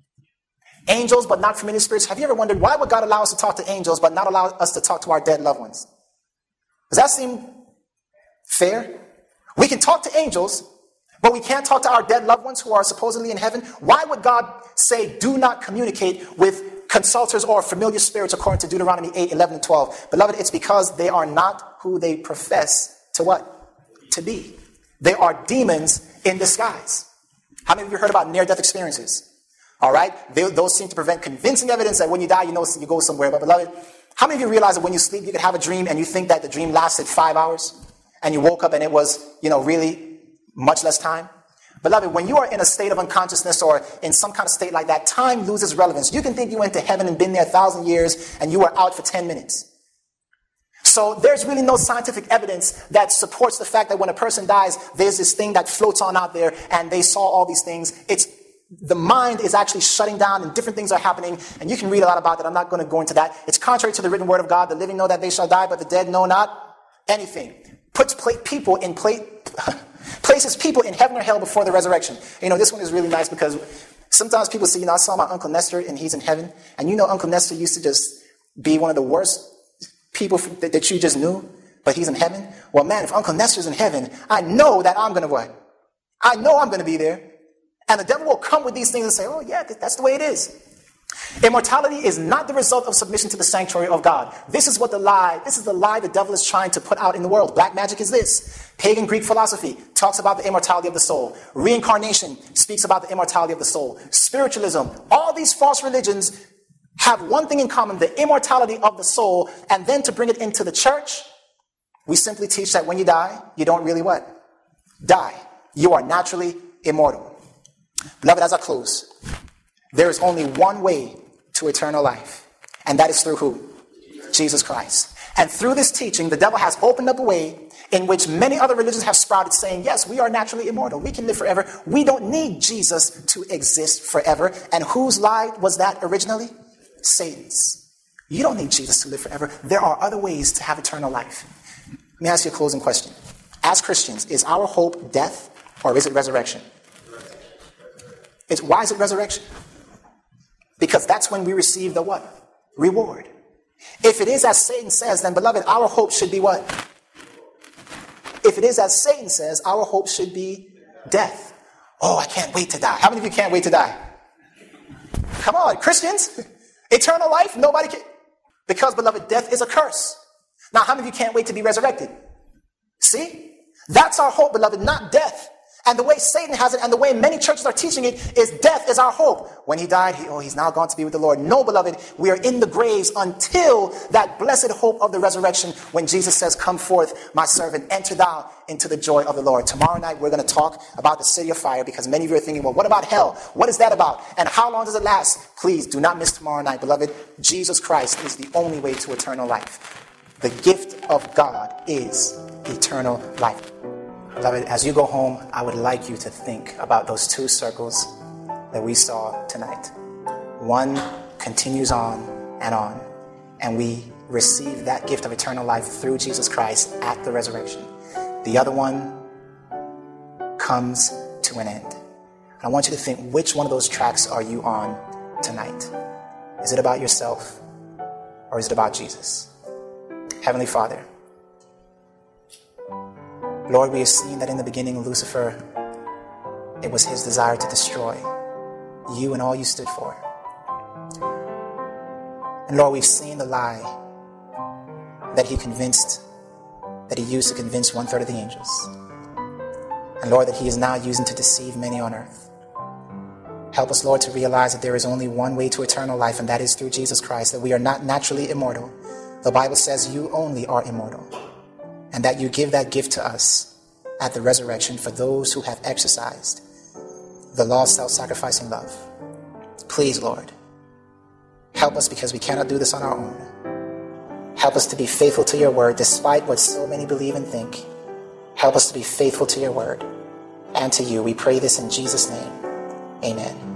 Angels, but not familiar spirits. Have you ever wondered why would God allow us to talk to angels, but not allow us to talk to our dead loved ones? Does that seem fair? We can talk to angels, but we can't talk to our dead loved ones who are supposedly in heaven. Why would God say, do not communicate with consulters or familiar spirits according to Deuteronomy 8:11-12? Beloved, it's because they are not who they profess to what? To be. They are demons in disguise. How many of you heard about near-death experiences? All right? Those seem to present convincing evidence that when you die, you go somewhere. But beloved, how many of you realize that when you sleep, you could have a dream and you think that the dream lasted 5 hours and you woke up and it was, really much less time? Beloved, when you are in a state of unconsciousness or in some kind of state like that, time loses relevance. You can think you went to heaven and been there 1,000 years and you were out for 10 minutes. So there's really no scientific evidence that supports the fact that when a person dies, there's this thing that floats on out there and they saw all these things. The mind is actually shutting down and different things are happening, and you can read a lot about that. I'm not going to go into that. It's contrary to the written word of God. The living know that they shall die, but the dead know not anything. Places people in heaven or hell before the resurrection. This one is really nice because sometimes people say, I saw my Uncle Nestor and he's in heaven. And Uncle Nestor used to just be one of the worst people that you just knew, but he's in heaven. Well, man, if Uncle Nestor's in heaven, I know that I'm going to what? I know I'm going to be there. And the devil will come with these things and say, oh yeah, that's the way it is. Immortality is not the result of submission to the sanctuary of God. This is the lie the devil is trying to put out in the world. Black magic is this. Pagan Greek philosophy talks about the immortality of the soul. Reincarnation speaks about the immortality of the soul. Spiritualism, all these false religions have one thing in common, the immortality of the soul. And then to bring it into the church, we simply teach that when you die, you don't really what? Die. You are naturally immortal. Beloved, as I close, there is only one way to eternal life, and that is through who? Jesus Christ. And through this teaching, the devil has opened up a way in which many other religions have sprouted, saying, yes, we are naturally immortal. We can live forever. We don't need Jesus to exist forever. And whose lie was that originally? Satan's. You don't need Jesus to live forever. There are other ways to have eternal life. Let me ask you a closing question. As Christians, is our hope death or is it resurrection? Why is it resurrection? Because that's when we receive the what? Reward. If it is as Satan says, then beloved, our hope should be what? If it is as Satan says, our hope should be death. Oh, I can't wait to die. How many of you can't wait to die? Come on, Christians. Eternal life, nobody can. Because, beloved, death is a curse. Now, how many of you can't wait to be resurrected? See? That's our hope, beloved, not death. And the way Satan has it, and the way many churches are teaching it, is death is our hope. When he died, he's now gone to be with the Lord. No, beloved, we are in the graves until that blessed hope of the resurrection, when Jesus says, come forth, my servant, enter thou into the joy of the Lord. Tomorrow night, we're going to talk about the city of fire, because many of you are thinking, well, what about hell? What is that about? And how long does it last? Please do not miss tomorrow night, beloved. Jesus Christ is the only way to eternal life. The gift of God is eternal life. Beloved, as you go home, I would like you to think about those two circles that we saw tonight. One continues on, and we receive that gift of eternal life through Jesus Christ at the resurrection. The other one comes to an end. I want you to think, which one of those tracks are you on tonight? Is it about yourself, or is it about Jesus? Heavenly Father, Lord, we have seen that in the beginning, Lucifer, it was his desire to destroy you and all you stood for. And Lord, we've seen the lie that he used to convince 1/3 of the angels. And Lord, that he is now using to deceive many on earth. Help us, Lord, to realize that there is only one way to eternal life, and that is through Jesus Christ, that we are not naturally immortal. The Bible says you only are immortal, and that you give that gift to us at the resurrection for those who have exercised the law of self-sacrificing love. Please, Lord, help us, because we cannot do this on our own. Help us to be faithful to your word despite what so many believe and think. Help us to be faithful to your word and to you. We pray this in Jesus' name. Amen.